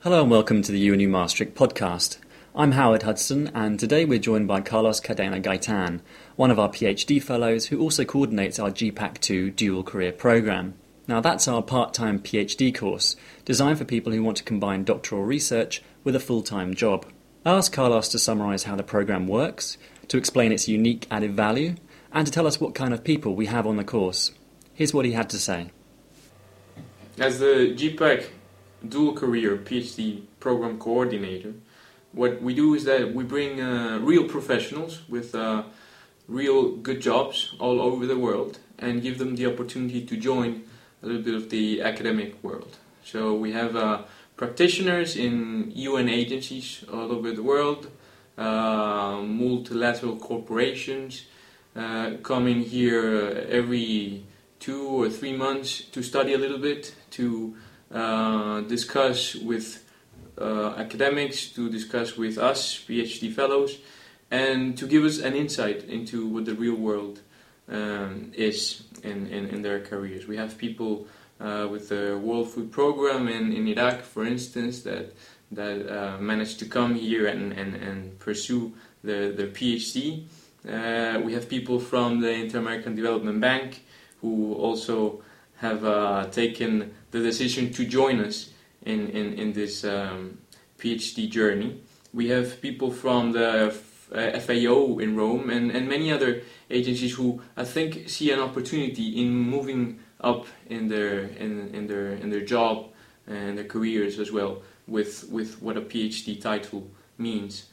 Hello and welcome to the UNU Maastricht podcast. I'm Howard Hudson, and today we're joined by Carlos Cadena Gaitan, one of our PhD fellows who also coordinates our GPAC2 dual career programme. Now that's our part-time PhD course, designed for people who want to combine doctoral research with a full-time job. I asked Carlos to summarise how the programme works, to explain its unique added value, and to tell us what kind of people we have on the course. Here's what he had to say. As the GPAC dual career PhD program coordinator, what we do is that we bring real professionals with real good jobs all over the world and give them the opportunity to join a little bit of the academic world. So we have practitioners in UN agencies all over the world, multilateral corporations coming here every 2 or 3 months to study a little bit, to discuss with academics, to discuss with us, PhD fellows, and to give us an insight into what the real world is in their careers. We have people with the World Food Programme in Iraq, for instance, that managed to come here and pursue their PhD. We have people from the Inter-American Development Bank who also have taken the decision to join us in this PhD journey. We have people from the FAO in Rome and many other agencies who I think see an opportunity in moving up in their job and their careers as well with what a PhD title means.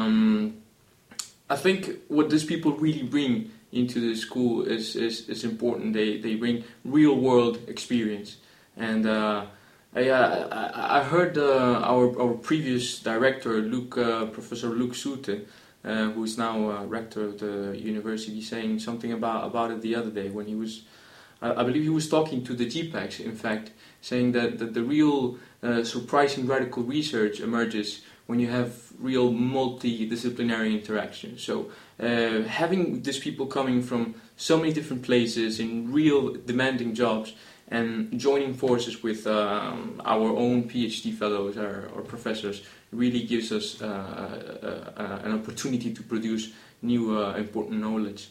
I think what these people really bring into the school is important. They bring real world experience, and I heard our previous director, Professor Luc Soete, who is now rector of the university, saying something about it the other day when he was, I believe he was talking to the GPACs, in fact, saying that the real surprising radical research emerges when you have real multidisciplinary interaction. So having these people coming from so many different places in real demanding jobs and joining forces with our own PhD fellows or professors really gives us an opportunity to produce new important knowledge.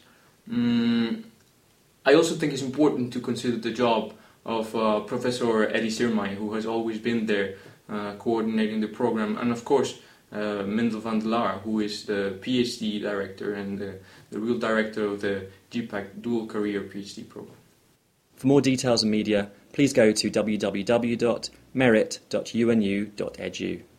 I also think it's important to consider the job of Professor Eddie Sirmay, who has always been there coordinating the program, and of course Mendel van der Laar, who is the PhD director and the real director of the GPAC dual career PhD program. For more details and media, please go to www.merit.unu.edu.